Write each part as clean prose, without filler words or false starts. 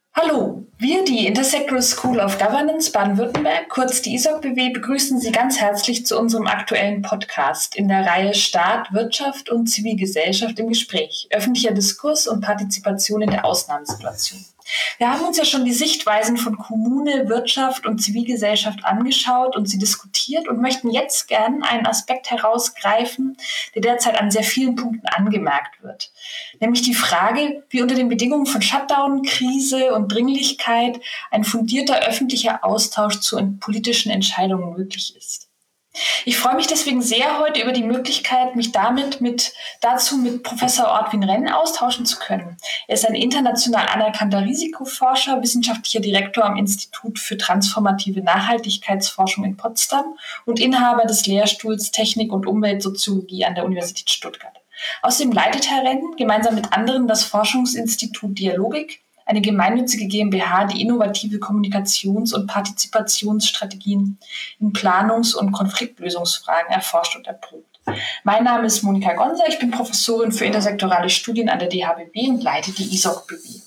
Hallo, wir, die Intersectoral School of Governance Baden-Württemberg, kurz die ISOC-BW, begrüßen Sie ganz herzlich zu unserem aktuellen Podcast in der Reihe Staat, Wirtschaft und Zivilgesellschaft im Gespräch, öffentlicher Diskurs und Partizipation in der Ausnahmesituation. Wir haben uns ja schon die Sichtweisen von Kommune, Wirtschaft und Zivilgesellschaft angeschaut und sie diskutiert und möchten jetzt gern einen Aspekt herausgreifen, der derzeit an sehr vielen Punkten angemerkt wird. Nämlich die Frage, wie unter den Bedingungen von Shutdown, Krise und Dringlichkeit ein fundierter öffentlicher Austausch zu politischen Entscheidungen möglich ist. Ich freue mich deswegen sehr heute über die Möglichkeit, mich dazu mit Professor Ortwin Renn austauschen zu können. Er ist ein international anerkannter Risikoforscher, wissenschaftlicher Direktor am Institut für transformative Nachhaltigkeitsforschung in Potsdam und Inhaber des Lehrstuhls Technik und Umweltsoziologie an der Universität Stuttgart. Außerdem leitet Herr Renn gemeinsam mit anderen das Forschungsinstitut Dialogik, eine gemeinnützige GmbH, die innovative Kommunikations- und Partizipationsstrategien in Planungs- und Konfliktlösungsfragen erforscht und erprobt. Mein Name ist Monika Gonser, ich bin Professorin für intersektorale Studien an der DHBW und leite die ISOC-BW.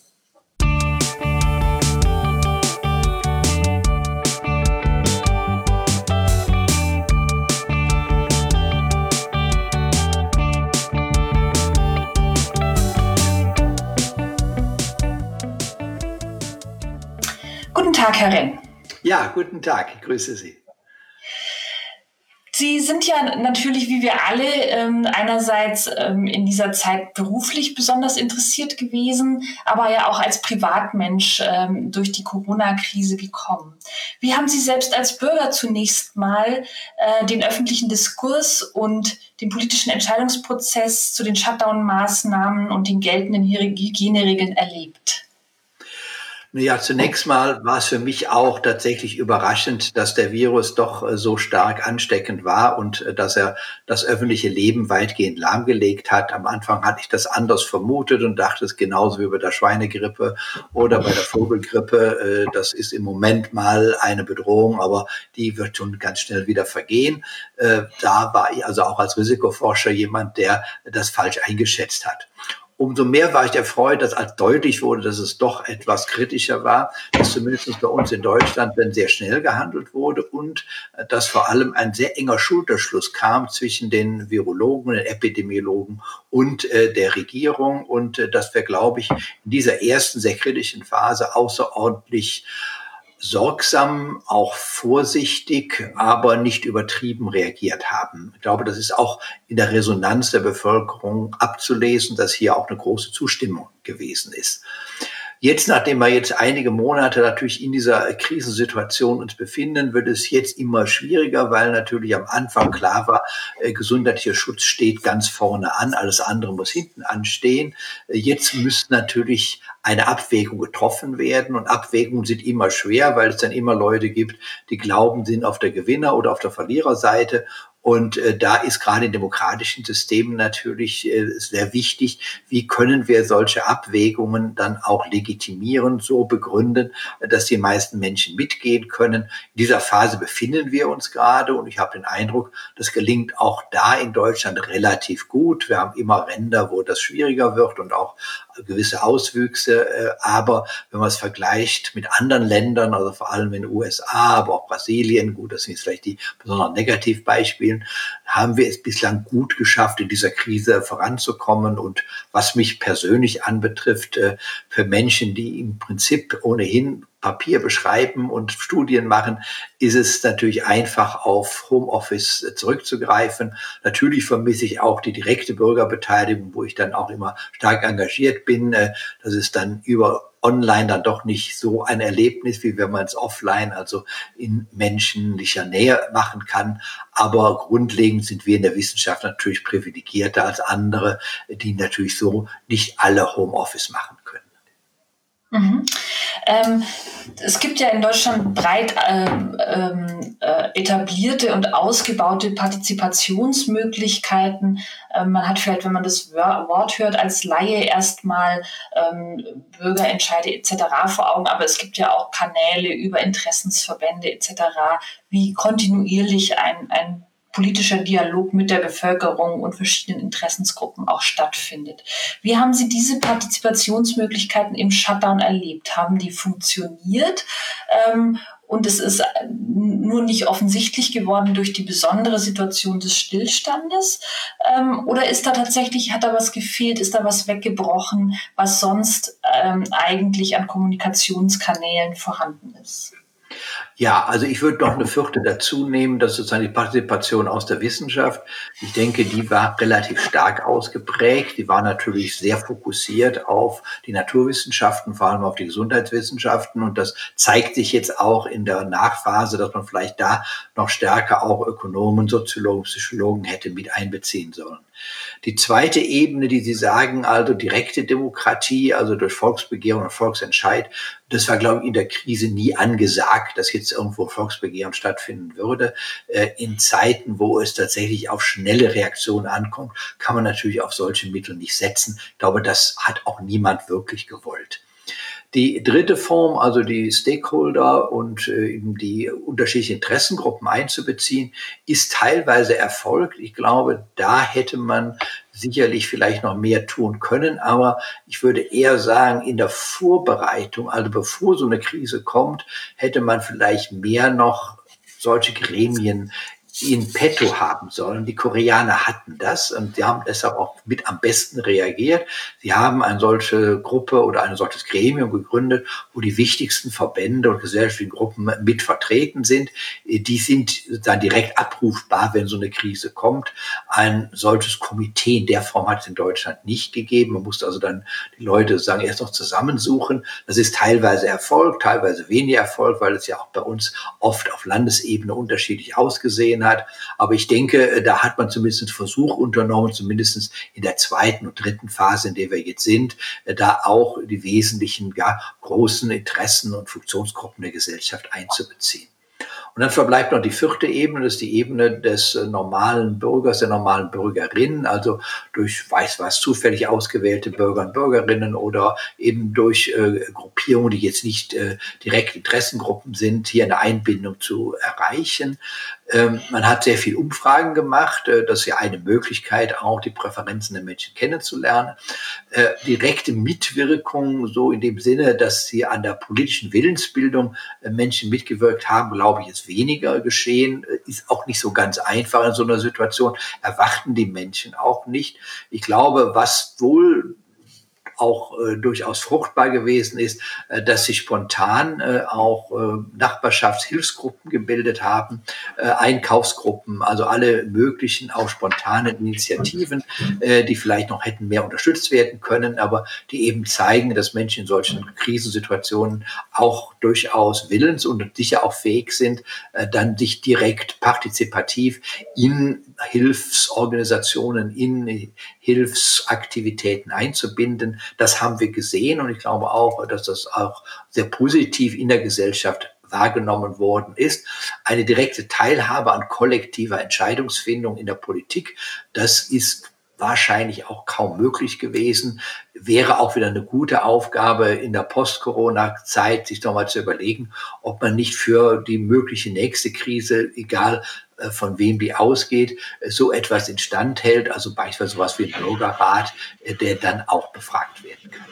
Guten Tag, Herr Renn. Ja, guten Tag, ich grüße Sie. Sie sind ja natürlich, wie wir alle, einerseits in dieser Zeit beruflich besonders interessiert gewesen, aber ja auch als Privatmensch durch die Corona-Krise gekommen. Wie haben Sie selbst als Bürger zunächst mal den öffentlichen Diskurs und den politischen Entscheidungsprozess zu den Shutdown-Maßnahmen und den geltenden Hygieneregeln erlebt? Naja, zunächst mal war es für mich auch tatsächlich überraschend, dass der Virus doch so stark ansteckend war und dass er das öffentliche Leben weitgehend lahmgelegt hat. Am Anfang hatte ich das anders vermutet und dachte es genauso wie bei der Schweinegrippe oder bei der Vogelgrippe. Das ist im Moment mal eine Bedrohung, aber die wird schon ganz schnell wieder vergehen. Da war ich also auch als Risikoforscher jemand, der das falsch eingeschätzt hat. Umso mehr war ich erfreut, dass als deutlich wurde, dass es doch etwas kritischer war, dass zumindest bei uns in Deutschland dann sehr schnell gehandelt wurde und dass vor allem ein sehr enger Schulterschluss kam zwischen den Virologen, den Epidemiologen und der Regierung und dass wir, glaube ich, in dieser ersten sehr kritischen Phase außerordentlich sorgsam, auch vorsichtig, aber nicht übertrieben reagiert haben. Ich glaube, das ist auch in der Resonanz der Bevölkerung abzulesen, dass hier auch eine große Zustimmung gewesen ist. Jetzt, nachdem wir jetzt einige Monate natürlich in dieser Krisensituation uns befinden, wird es jetzt immer schwieriger, weil natürlich am Anfang klar war, gesundheitlicher Schutz steht ganz vorne an, alles andere muss hinten anstehen. Jetzt müsste natürlich eine Abwägung getroffen werden und Abwägungen sind immer schwer, weil es dann immer Leute gibt, die glauben, sind auf der Gewinner- oder auf der Verliererseite. Und da ist gerade in demokratischen Systemen natürlich sehr wichtig, wie können wir solche Abwägungen dann auch legitimieren, so begründen, dass die meisten Menschen mitgehen können. In dieser Phase befinden wir uns gerade und ich habe den Eindruck, das gelingt auch da in Deutschland relativ gut. Wir haben immer Ränder, wo das schwieriger wird und auch gewisse Auswüchse, aber wenn man es vergleicht mit anderen Ländern, also vor allem in den USA, aber auch Brasilien, gut, das sind jetzt vielleicht die besonderen Negativbeispiele, haben wir es bislang gut geschafft, in dieser Krise voranzukommen. Und was mich persönlich anbetrifft, für Menschen, die im Prinzip ohnehin Papier beschreiben und Studien machen, ist es natürlich einfach, auf Homeoffice zurückzugreifen. Natürlich vermisse ich auch die direkte Bürgerbeteiligung, wo ich dann auch immer stark engagiert bin. Das ist dann über online dann doch nicht so ein Erlebnis, wie wenn man es offline, also in menschlicher Nähe machen kann. Aber grundlegend sind wir in der Wissenschaft natürlich privilegierter als andere, die natürlich so nicht alle Homeoffice machen können. Mhm. Es gibt ja in Deutschland breit etablierte und ausgebaute Partizipationsmöglichkeiten. Man hat vielleicht, wenn man das Wort hört, als Laie erstmal Bürgerentscheide etc. vor Augen, aber es gibt ja auch Kanäle über Interessensverbände etc., wie kontinuierlich ein politischer Dialog mit der Bevölkerung und verschiedenen Interessensgruppen auch stattfindet. Wie haben Sie diese Partizipationsmöglichkeiten im Shutdown erlebt? Haben die funktioniert? Und es ist nur nicht offensichtlich geworden durch die besondere Situation des Stillstandes? Oder ist da tatsächlich, hat da was gefehlt, ist da was weggebrochen, was sonst eigentlich an Kommunikationskanälen vorhanden ist? Ja, also ich würde noch eine vierte dazu nehmen, das ist sozusagen die Partizipation aus der Wissenschaft. Ich denke, die war relativ stark ausgeprägt. Die war natürlich sehr fokussiert auf die Naturwissenschaften, vor allem auf die Gesundheitswissenschaften. Und das zeigt sich jetzt auch in der Nachphase, dass man vielleicht da noch stärker auch Ökonomen, Soziologen, Psychologen hätte mit einbeziehen sollen. Die zweite Ebene, die Sie sagen, also direkte Demokratie, also durch Volksbegehren und Volksentscheid, das war, glaube ich, in der Krise nie angesagt, dass jetzt irgendwo Volksbegehren stattfinden würde. In Zeiten, wo es tatsächlich auf schnelle Reaktionen ankommt, kann man natürlich auf solche Mittel nicht setzen. Ich glaube, das hat auch niemand wirklich gewollt. Die dritte Form, also die Stakeholder und eben die unterschiedlichen Interessengruppen einzubeziehen, ist teilweise erfolgt. Ich glaube, da hätte man sicherlich vielleicht noch mehr tun können, aber ich würde eher sagen, in der Vorbereitung, also bevor so eine Krise kommt, hätte man vielleicht mehr noch solche Gremien in petto haben sollen. Die Koreaner hatten das und sie haben deshalb auch mit am besten reagiert. Sie haben eine solche Gruppe oder ein solches Gremium gegründet, wo die wichtigsten Verbände und gesellschaftlichen Gruppen mit vertreten sind. Die sind dann direkt abrufbar, wenn so eine Krise kommt. Ein solches Komitee in der Form hat es in Deutschland nicht gegeben. Man musste also dann die Leute sagen, erst noch zusammensuchen. Das ist teilweise Erfolg, teilweise weniger Erfolg, weil es ja auch bei uns oft auf Landesebene unterschiedlich ausgesehen hat. Aber ich denke, da hat man zumindest einen Versuch unternommen, zumindest in der zweiten und dritten Phase, in der wir jetzt sind, da auch die wesentlichen, ja, großen Interessen und Funktionsgruppen der Gesellschaft einzubeziehen. Und dann verbleibt noch die vierte Ebene, das ist die Ebene des normalen Bürgers, der normalen Bürgerin, also durch weiß was zufällig ausgewählte Bürger und Bürgerinnen oder eben durch Gruppierungen, die jetzt nicht direkt Interessengruppen sind, hier eine Einbindung zu erreichen. Man hat sehr viel Umfragen gemacht, das ist ja eine Möglichkeit, auch die Präferenzen der Menschen kennenzulernen. Direkte Mitwirkung, so in dem Sinne, dass sie an der politischen Willensbildung Menschen mitgewirkt haben, glaube ich, ist weniger geschehen, ist auch nicht so ganz einfach in so einer Situation, erwarten die Menschen auch nicht. Ich glaube, was wohl auch durchaus fruchtbar gewesen ist, dass sich spontan auch Nachbarschaftshilfsgruppen gebildet haben, Einkaufsgruppen, also alle möglichen auch spontanen Initiativen, die vielleicht noch hätten mehr unterstützt werden können, aber die eben zeigen, dass Menschen in solchen Krisensituationen auch durchaus willens und sicher auch fähig sind, dann sich direkt partizipativ in Hilfsorganisationen, in Hilfsaktivitäten einzubinden. Das haben wir gesehen und ich glaube auch, dass das auch sehr positiv in der Gesellschaft wahrgenommen worden ist. Eine direkte Teilhabe an kollektiver Entscheidungsfindung in der Politik, das ist wahrscheinlich auch kaum möglich gewesen. Wäre auch wieder eine gute Aufgabe in der Post-Corona-Zeit, sich nochmal zu überlegen, ob man nicht für die mögliche nächste Krise, egal von wem die ausgeht, so etwas instand hält, also beispielsweise sowas wie ein Bürgerrat, der dann auch befragt werden kann.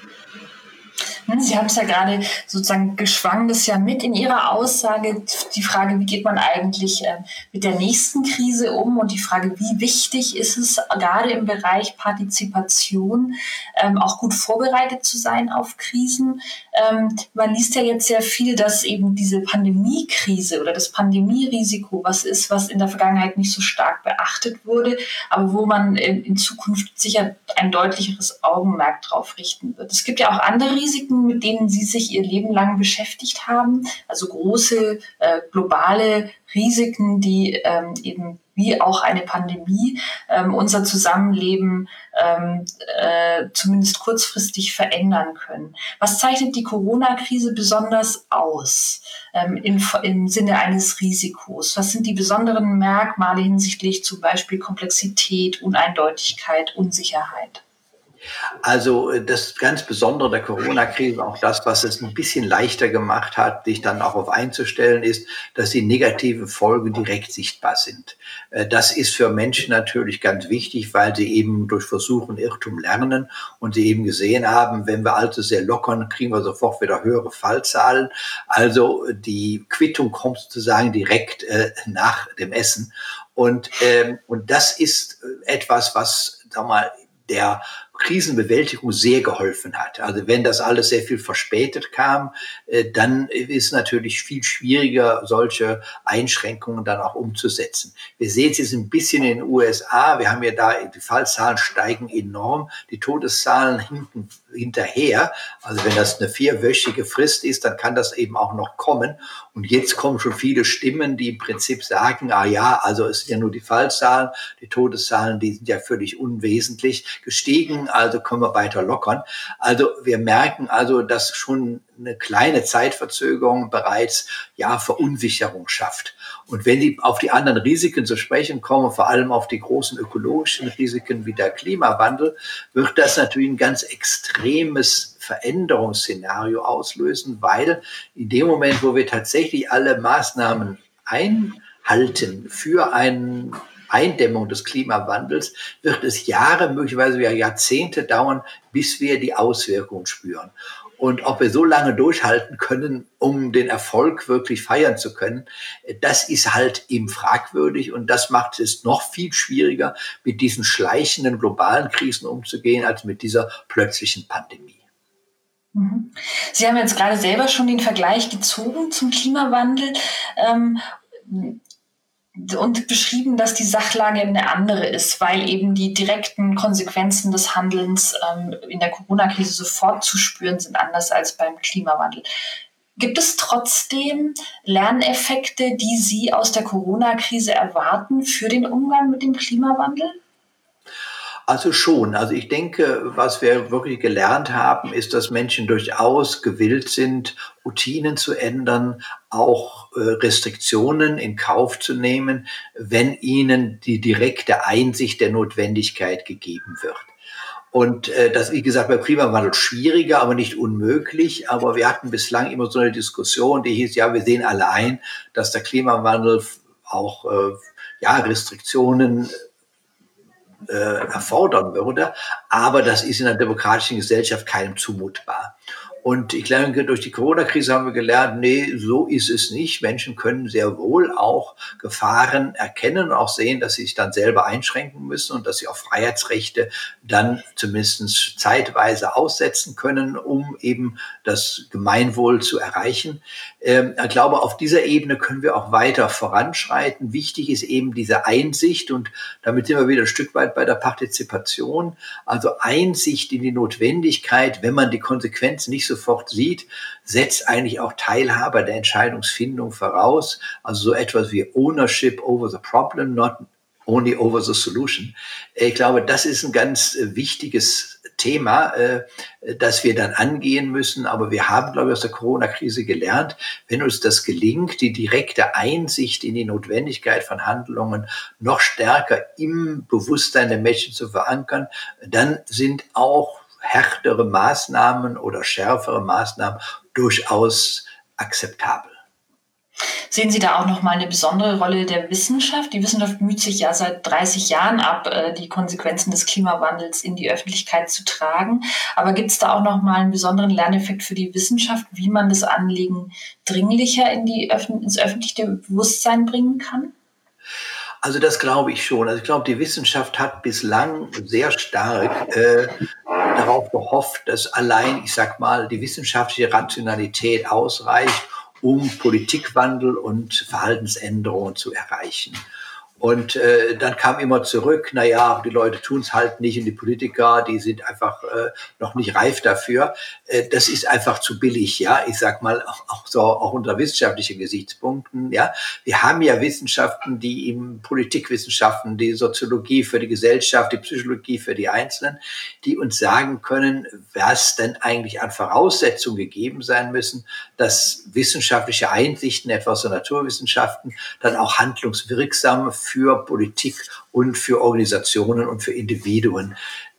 Sie haben es ja gerade sozusagen geschwang das ja mit in Ihrer Aussage, die Frage, wie geht man eigentlich mit der nächsten Krise um und die Frage, wie wichtig ist es gerade im Bereich Partizipation auch gut vorbereitet zu sein auf Krisen. Man liest ja jetzt sehr viel, dass eben diese Pandemiekrise oder das Pandemierisiko was ist, was in der Vergangenheit nicht so stark beachtet wurde, aber wo man in Zukunft sicher ein deutlicheres Augenmerk drauf richten wird. Es gibt ja auch andere Risiken, mit denen Sie sich Ihr Leben lang beschäftigt haben, also große globale Risiken, die eben wie auch eine Pandemie unser Zusammenleben zumindest kurzfristig verändern können. Was zeichnet die Corona-Krise besonders aus im Sinne eines Risikos? Was sind die besonderen Merkmale hinsichtlich zum Beispiel Komplexität, Uneindeutigkeit, Unsicherheit? Also das ganz Besondere der Corona-Krise, auch das, was es ein bisschen leichter gemacht hat, sich dann auch auf einzustellen, ist, dass die negativen Folgen direkt sichtbar sind. Das ist für Menschen natürlich ganz wichtig, weil sie eben durch Versuch und Irrtum lernen und sie eben gesehen haben, wenn wir allzu sehr lockern, kriegen wir sofort wieder höhere Fallzahlen. Also die Quittung kommt sozusagen direkt nach dem Essen. Und das ist etwas, was, sag mal, der Krisenbewältigung sehr geholfen hat. Also wenn das alles sehr viel verspätet kam, dann ist natürlich viel schwieriger, solche Einschränkungen dann auch umzusetzen. Wir sehen es jetzt ein bisschen in den USA. Wir haben ja da, die Fallzahlen steigen enorm, die Todeszahlen hinken hinterher. Also wenn das eine 4-wöchige Frist ist, dann kann das eben auch noch kommen. Und jetzt kommen schon viele Stimmen, die im Prinzip sagen, ah ja, also es sind ja nur die Fallzahlen, die Todeszahlen, die sind ja völlig unwesentlich gestiegen, also können wir weiter lockern. Also wir merken also, dass schon eine kleine Zeitverzögerung bereits ja Verunsicherung schafft. Und wenn die auf die anderen Risiken zu sprechen kommen, vor allem auf die großen ökologischen Risiken wie der Klimawandel, wird das natürlich ein ganz extremes Veränderungsszenario auslösen, weil in dem Moment, wo wir tatsächlich alle Maßnahmen einhalten für eine Eindämmung des Klimawandels, wird es Jahre, möglicherweise Jahrzehnte dauern, bis wir die Auswirkungen spüren. Und ob wir so lange durchhalten können, um den Erfolg wirklich feiern zu können, das ist halt eben fragwürdig. Und das macht es noch viel schwieriger, mit diesen schleichenden globalen Krisen umzugehen, als mit dieser plötzlichen Pandemie. Sie haben jetzt gerade selber schon den Vergleich gezogen zum Klimawandel. Und beschrieben, dass die Sachlage eine andere ist, weil eben die direkten Konsequenzen des Handelns in der Corona-Krise sofort zu spüren sind, anders als beim Klimawandel. Gibt es trotzdem Lerneffekte, die Sie aus der Corona-Krise erwarten für den Umgang mit dem Klimawandel? Also schon. Also ich denke, was wir wirklich gelernt haben, ist, dass Menschen durchaus gewillt sind, Routinen zu ändern, auch Restriktionen in Kauf zu nehmen, wenn ihnen die direkte Einsicht der Notwendigkeit gegeben wird. Und das, wie gesagt, beim Klimawandel schwieriger, aber nicht unmöglich. Aber wir hatten bislang immer so eine Diskussion, die hieß, ja, wir sehen alle ein, dass der Klimawandel auch Restriktionen erfordern würde. Aber das ist in einer demokratischen Gesellschaft keinem zumutbar. Und ich denke, durch die Corona-Krise haben wir gelernt, nee, so ist es nicht. Menschen können sehr wohl auch Gefahren erkennen und auch sehen, dass sie sich dann selber einschränken müssen und dass sie auch Freiheitsrechte dann zumindest zeitweise aussetzen können, um eben das Gemeinwohl zu erreichen. Ich glaube, auf dieser Ebene können wir auch weiter voranschreiten. Wichtig ist eben diese Einsicht und damit sind wir wieder ein Stück weit bei der Partizipation. Also Einsicht in die Notwendigkeit, wenn man die Konsequenzen nicht sofort sieht, setzt eigentlich auch Teilhabe der Entscheidungsfindung voraus. Also so etwas wie Ownership over the problem, not only over the solution. Ich glaube, das ist ein ganz wichtiges Thema, das wir dann angehen müssen. Aber wir haben, glaube ich, aus der Corona-Krise gelernt, wenn uns das gelingt, die direkte Einsicht in die Notwendigkeit von Handlungen noch stärker im Bewusstsein der Menschen zu verankern, dann sind auch härtere Maßnahmen oder schärfere Maßnahmen durchaus akzeptabel. Sehen Sie da auch nochmal eine besondere Rolle der Wissenschaft? Die Wissenschaft müht sich ja seit 30 Jahren ab, die Konsequenzen des Klimawandels in die Öffentlichkeit zu tragen. Aber gibt es da auch nochmal einen besonderen Lerneffekt für die Wissenschaft, wie man das Anliegen dringlicher ins öffentliche Bewusstsein bringen kann? Also das glaube ich schon. Also ich glaube, die Wissenschaft hat bislang sehr stark darauf gehofft, dass allein, ich sag mal, die wissenschaftliche Rationalität ausreicht, um Politikwandel und Verhaltensänderungen zu erreichen. Und dann kam immer zurück, naja, die Leute tun es halt nicht und die Politiker, die sind einfach noch nicht reif dafür. Das ist einfach zu billig, ja. Ich sag mal, auch unter wissenschaftlichen Gesichtspunkten, ja. Wir haben ja Wissenschaften, die im Politikwissenschaften, die Soziologie für die Gesellschaft, die Psychologie für die Einzelnen, die uns sagen können, was denn eigentlich an Voraussetzungen gegeben sein müssen, dass wissenschaftliche Einsichten, etwa aus den Naturwissenschaften, dann auch handlungswirksam für Politik und für Organisationen und für Individuen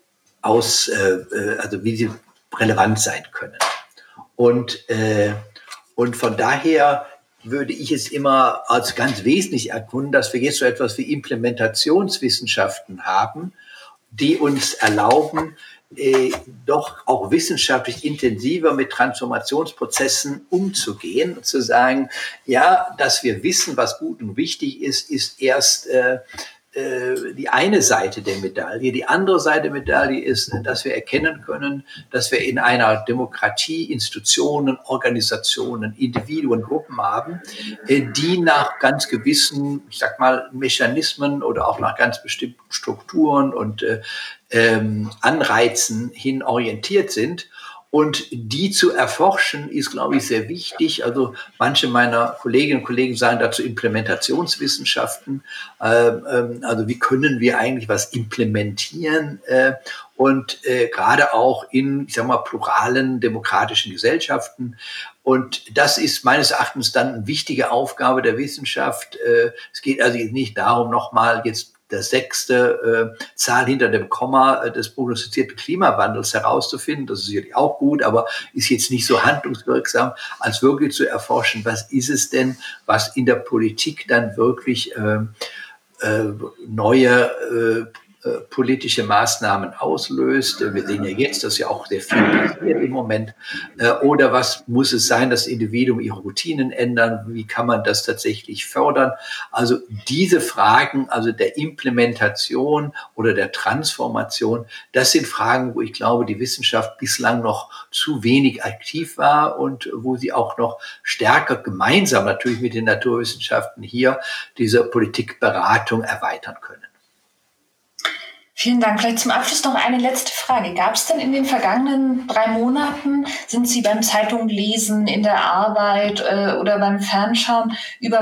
also wie sie relevant sein können. Und von daher würde ich es immer als ganz wesentlich erkunden, dass wir jetzt so etwas wie Implementationswissenschaften haben, die uns erlauben, doch auch wissenschaftlich intensiver mit Transformationsprozessen umzugehen und zu sagen, ja, dass wir wissen, was gut und wichtig ist, ist erst die eine Seite der Medaille. Die andere Seite der Medaille ist, dass wir erkennen können, dass wir in einer Demokratie Institutionen, Organisationen, Individuen, Gruppen haben, die nach ganz gewissen, ich sag mal, Mechanismen oder auch nach ganz bestimmten Strukturen und Anreizen hin orientiert sind. Und die zu erforschen, ist, glaube ich, sehr wichtig. Also manche meiner Kolleginnen und Kollegen sagen dazu Implementationswissenschaften. Also wie können wir eigentlich was implementieren? Und gerade auch in, ich sag mal, pluralen demokratischen Gesellschaften. Und das ist meines Erachtens dann eine wichtige Aufgabe der Wissenschaft. Es geht also nicht darum, nochmal jetzt der 6. Zahl hinter dem Komma des prognostizierten Klimawandels herauszufinden. Das ist sicherlich auch gut, aber ist jetzt nicht so handlungswirksam, als wirklich zu erforschen, was ist es was in der Politik dann wirklich neue politische Maßnahmen auslöst. Wir sehen ja jetzt, dass ja auch sehr viel passiert im Moment. Oder was muss es sein, dass Individuen ihre Routinen ändern? Wie kann man das tatsächlich fördern? Also diese Fragen, also der Implementation oder der Transformation, das sind Fragen, wo ich glaube, die Wissenschaft bislang noch zu wenig aktiv war und wo sie auch noch stärker gemeinsam natürlich mit den Naturwissenschaften hier diese Politikberatung erweitern können. Vielen Dank. Vielleicht zum Abschluss noch eine letzte Frage. Gab es denn in den vergangenen 3 Monaten, sind Sie beim Zeitunglesen, in der Arbeit oder beim Fernschauen über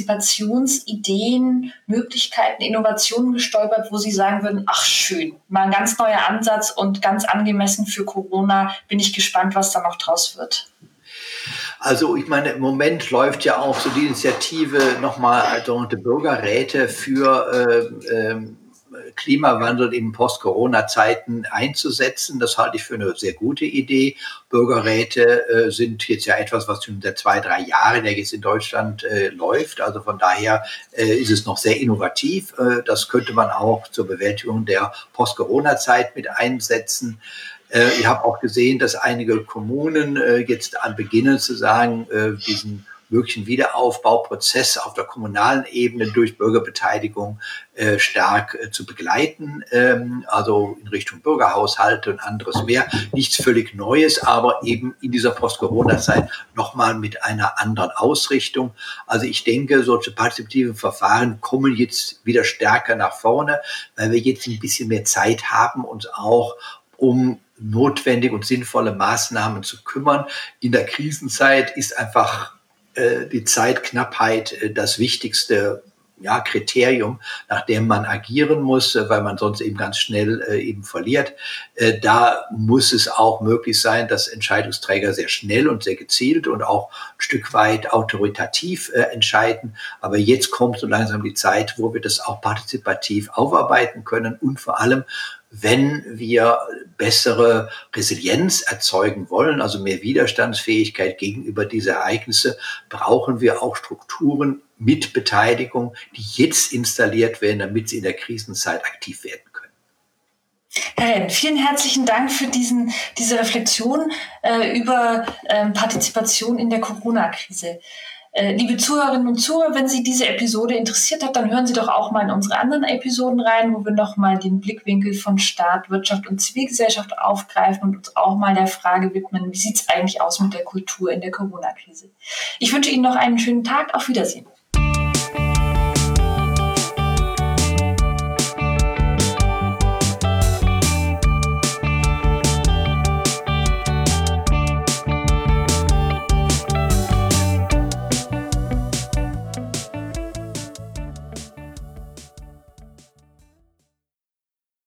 Partizipationsideen, Möglichkeiten, Innovationen gestolpert, wo Sie sagen würden, ach schön, mal ein ganz neuer Ansatz und ganz angemessen für Corona, bin ich gespannt, was da noch draus wird? Also ich meine, im Moment läuft ja auch so die Initiative nochmal sogenannte Bürgerräte für Klimawandel in Post-Corona-Zeiten einzusetzen. Das halte ich für eine sehr gute Idee. Bürgerräte sind jetzt ja etwas, was schon seit 2-3 Jahren ja jetzt in Deutschland läuft. Also von daher ist es noch sehr innovativ. Das könnte man auch zur Bewältigung der Post-Corona-Zeit mit einsetzen. Ich habe auch gesehen, dass einige Kommunen jetzt beginnen zu sagen, diesen möglichen Wiederaufbauprozess auf der kommunalen Ebene durch Bürgerbeteiligung stark zu begleiten, also in Richtung Bürgerhaushalte und anderes mehr. Nichts völlig Neues, aber eben in dieser Post-Corona-Zeit nochmal mit einer anderen Ausrichtung. Also ich denke, solche partizipativen Verfahren kommen jetzt wieder stärker nach vorne, weil wir jetzt ein bisschen mehr Zeit haben, uns auch um notwendige und sinnvolle Maßnahmen zu kümmern. In der Krisenzeit ist einfach die Zeitknappheit das wichtigste Kriterium, nach dem man agieren muss, weil man sonst eben ganz schnell eben verliert. Da muss es auch möglich sein, dass Entscheidungsträger sehr schnell und sehr gezielt und auch ein Stück weit autoritativ entscheiden. Aber jetzt kommt so langsam die Zeit, wo wir das auch partizipativ aufarbeiten können und vor allem, wenn wir bessere Resilienz erzeugen wollen, also mehr Widerstandsfähigkeit gegenüber dieser Ereignisse, brauchen wir auch Strukturen mit Beteiligung, die jetzt installiert werden, damit sie in der Krisenzeit aktiv werden können. Herr Renn, vielen herzlichen Dank für diese Reflexion über Partizipation in der Corona-Krise. Liebe Zuhörerinnen und Zuhörer, wenn Sie diese Episode interessiert hat, dann hören Sie doch auch mal in unsere anderen Episoden rein, wo wir nochmal den Blickwinkel von Staat, Wirtschaft und Zivilgesellschaft aufgreifen und uns auch mal der Frage widmen, wie sieht es eigentlich aus mit der Kultur in der Corona-Krise. Ich wünsche Ihnen noch einen schönen Tag. Auf Wiedersehen.